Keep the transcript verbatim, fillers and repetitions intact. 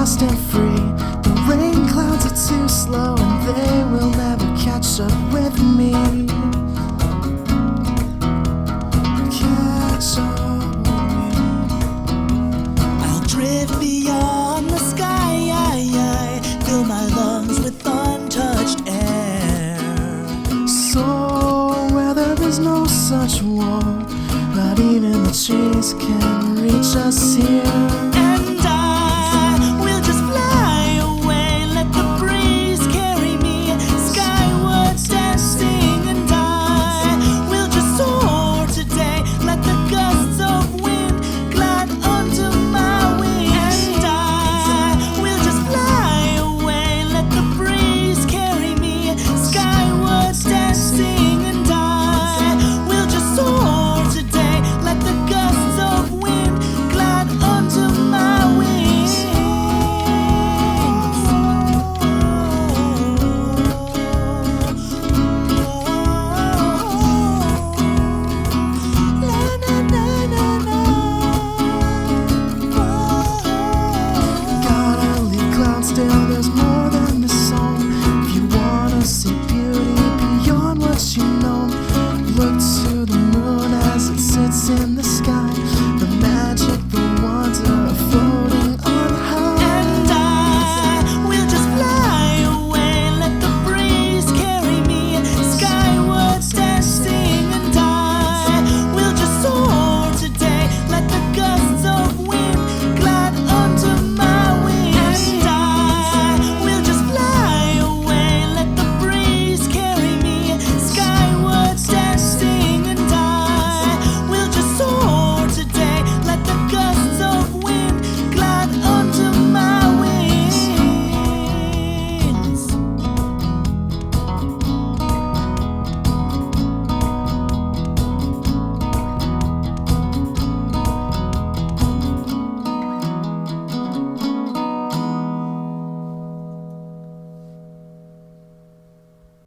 fast and free. The rain clouds are too slow and they will never catch up with me. Catch up with me. I'll drift beyond the sky, fill my lungs with untouched air. So where there is no such wall, not even the trees can reach us here.